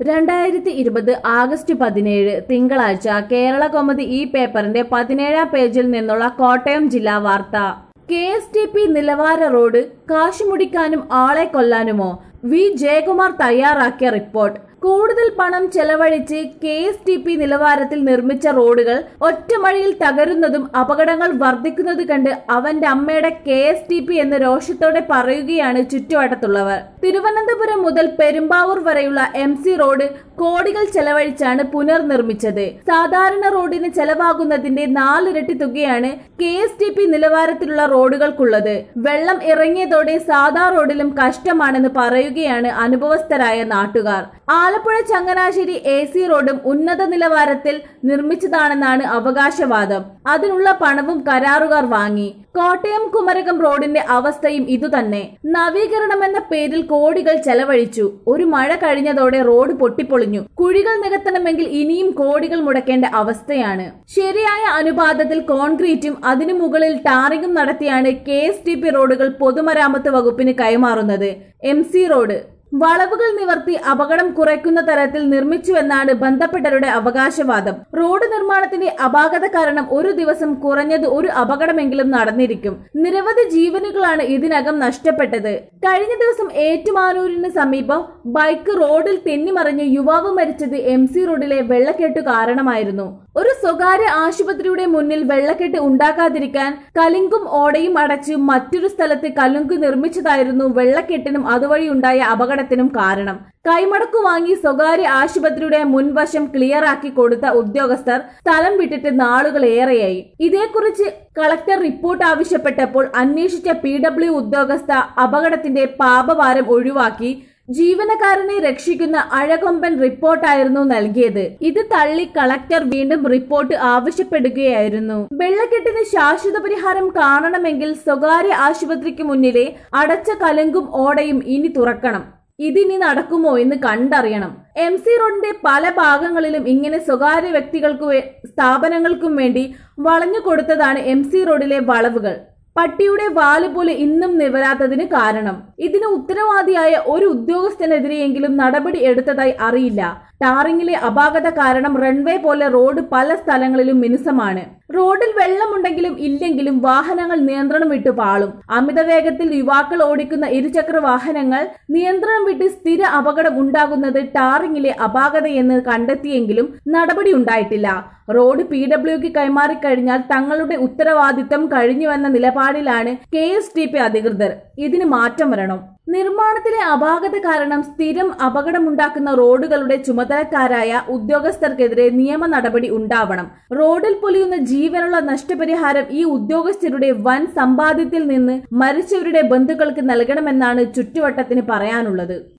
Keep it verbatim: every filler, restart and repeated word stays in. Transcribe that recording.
രണ്ടായിരത്തി ഇരുപത് ആഗസ്റ്റ് പതിനേഴ് തിങ്കളാഴ്ച കേരള കൗമുദി ഈ പേപ്പറിന്റെ പതിനേഴാം പേജിൽ നിന്നുള്ള കോട്ടയം ജില്ലാ വാർത്ത. കെ എസ് ടി പി നിലവാര റോഡ് കാശുമുടിക്കാനും ആളെ കൊല്ലാനുമോ? വി ജയകുമാർ തയ്യാറാക്കിയ റിപ്പോർട്ട്. കൂടുതൽ പണം ചെലവഴിച്ച് കെ എസ് ടി പി നിലവാരത്തിൽ നിർമ്മിച്ച റോഡുകൾ ഒറ്റമഴയിൽ തകരുന്നതും അപകടങ്ങൾ വർദ്ധിക്കുന്നത് കണ്ട് അവന്റെ അമ്മയുടെ കെ എസ് ടി പി എന്ന് രോഷത്തോടെ പറയുകയാണ് ചുറ്റുവട്ടത്തുള്ളവർ. തിരുവനന്തപുരം മുതൽ പെരുമ്പാവൂർ വരെയുള്ള എം സി റോഡ് കോടികൾ ചെലവഴിച്ചാണ് പുനർനിർമ്മിച്ചത്. സാധാരണ റോഡിന് ചെലവാകുന്നതിന്റെ നാലിരട്ടി തുകയാണ് കെ എസ് ടി പി നിലവാരത്തിലുള്ള റോഡുകൾക്കുള്ളത്. വെള്ളം ഇറങ്ങിയതോടെ സാധാ റോഡിലും കഷ്ടമാണെന്ന് പറയുകയാണ് അനുഭവസ്ഥരായ നാട്ടുകാർ. ആലപ്പുഴ ചങ്ങനാശ്ശേരി എ സി റോഡും ഉന്നത നിലവാരത്തിൽ നിർമ്മിച്ചതാണെന്നാണ് അവകാശവാദം. അതിനുള്ള പണവും കരാറുകാർ വാങ്ങി. കോട്ടയം കുമരകം റോഡിന്റെ അവസ്ഥയും ഇതുതന്നെ. നവീകരണമെന്ന പേരിൽ കോടികൾ ചെലവഴിച്ചു. ഒരു മഴ കഴിഞ്ഞതോടെ റോഡ് പൊട്ടിപ്പൊളിഞ്ഞു. കുഴികൾ നികത്തണമെങ്കിൽ ഇനിയും കോടികൾ മുടക്കേണ്ട അവസ്ഥയാണ്. ശരിയായ അനുപാതത്തിൽ കോൺക്രീറ്റും അതിനു മുകളിൽ ടാറിങ്ങും നടത്തിയാണ് കെ എസ് ടി പി റോഡുകൾ പൊതുമരാമത്ത് വകുപ്പിന് കൈമാറുന്നത്. എം സി റോഡ് വളവുകൾ നിവർത്തി അപകടം കുറയ്ക്കുന്ന തരത്തിൽ നിർമ്മിച്ചുവെന്നാണ് ബന്ധപ്പെട്ടവരുടെ അവകാശവാദം. റോഡ് നിർമ്മാണത്തിന്റെ അപാകത കാരണം ഒരു ദിവസം കുറഞ്ഞത് ഒരു അപകടമെങ്കിലും നടന്നിരിക്കും. നിരവധി ജീവനുകളാണ് ഇതിനകം നഷ്ടപ്പെട്ടത്. കഴിഞ്ഞ ദിവസം ഏറ്റുമാനൂരിന് സമീപം ബൈക്ക് റോഡിൽ തെന്നിമറിഞ്ഞ് യുവാവ് മരിച്ചത് എം സി റോഡിലെ വെള്ളക്കെട്ടു കാരണമായിരുന്നു. ഒരു സ്വകാര്യ ആശുപത്രിയുടെ മുന്നിൽ വെള്ളക്കെട്ട് ഉണ്ടാക്കാതിരിക്കാൻ കലുങ്കും ഓടയും അടച്ച് മറ്റൊരു സ്ഥലത്ത് കലുങ്ക് നിർമ്മിച്ചതായിരുന്നു വെള്ളക്കെട്ടിനും അതുവഴി ഉണ്ടായ അപകടത്തിനും കാരണം. കൈമടക്കു വാങ്ങി സ്വകാര്യ ആശുപത്രിയുടെ മുൻവശം ക്ലിയറാക്കി കൊടുത്ത ഉദ്യോഗസ്ഥർ സ്ഥലം വിട്ടിട്ട് നാളുകളേറെയായി. ഇതേക്കുറിച്ച് കളക്ടർ റിപ്പോർട്ട് ആവശ്യപ്പെട്ടപ്പോൾ അന്വേഷിച്ച പി ഡബ്ല്യു ഉദ്യോഗസ്ഥ അപകടത്തിന്റെ പാപഭാരം ഒഴിവാക്കി ജീവനക്കാരനെ രക്ഷിക്കുന്ന അഴകൊമ്പൻ റിപ്പോർട്ടായിരുന്നു നൽകിയത്. ഇത് തള്ളി കളക്ടർ വീണ്ടും റിപ്പോർട്ട് ആവശ്യപ്പെടുകയായിരുന്നു. വെള്ളക്കെട്ടിന് ശാശ്വത പരിഹാരം കാണണമെങ്കിൽ സ്വകാര്യ ആശുപത്രിക്ക് മുന്നിലെ അടച്ച കലുങ്കും ഓടയും ഇനി തുറക്കണം. ഇതിനി നടക്കുമോ എന്ന് കണ്ടറിയണം. എം സി റോഡിന്റെ പല ഭാഗങ്ങളിലും ഇങ്ങനെ സ്വകാര്യ വ്യക്തികൾക്കും സ്ഥാപനങ്ങൾക്കും വേണ്ടി വളഞ്ഞു കൊടുത്തതാണ് എം സി റോഡിലെ വളവുകൾ. പട്ടിയുടെ വാല് പോലെ ഇന്നും നിവരാത്തതിന് കാരണം. ഇതിന് ഉത്തരവാദിയായ ഒരു ഉദ്യോഗസ്ഥനെതിരെയെങ്കിലും നടപടി എടുത്തതായി അറിയില്ല. ടാറിങ്ങിലെ അപാകത കാരണം റൺവേ പോലെ റോഡ് പല സ്ഥലങ്ങളിലും മിനുസമാണ്. റോഡിൽ വെള്ളമുണ്ടെങ്കിലും ഇല്ലെങ്കിലും വാഹനങ്ങൾ നിയന്ത്രണം വിട്ടു പാളും. അമിത വേഗത്തിൽ യുവാക്കൾ ഓടിക്കുന്ന ഇരുചക്ര വാഹനങ്ങൾ നിയന്ത്രണം വിട്ട് സ്ഥിര അപകടം ഉണ്ടാകുന്നത് ടാറിങ്ങിലെ അപാകതയെന്ന് കണ്ടെത്തിയെങ്കിലും നടപടി ഉണ്ടായിട്ടില്ല. റോഡ് പി ഡബ്ല്യുക്ക് കൈമാറിക്കഴിഞ്ഞാൽ തങ്ങളുടെ ഉത്തരവാദിത്തം കഴിഞ്ഞുവെന്ന നിലപാടിലാണ് കെ എസ് ടി പി അധികൃതർ. ഇതിന് മാറ്റം വരണം. നിർമ്മാണത്തിലെ അപാകത കാരണം സ്ഥിരം അപകടമുണ്ടാക്കുന്ന റോഡുകളുടെ ചുമതലക്കാരായ ഉദ്യോഗസ്ഥർക്കെതിരെ നിയമ നടപടി ഉണ്ടാവണം. റോഡിൽ പൊലിയുന്ന ജീവനുള്ള നഷ്ടപരിഹാരം ഈ ഉദ്യോഗസ്ഥരുടെ വൻ സമ്പാദ്യത്തിൽ നിന്ന് മരിച്ചവരുടെ ബന്ധുക്കൾക്ക് നൽകണമെന്നാണ് ചുറ്റുവട്ടത്തിന് പറയാനുള്ളത്.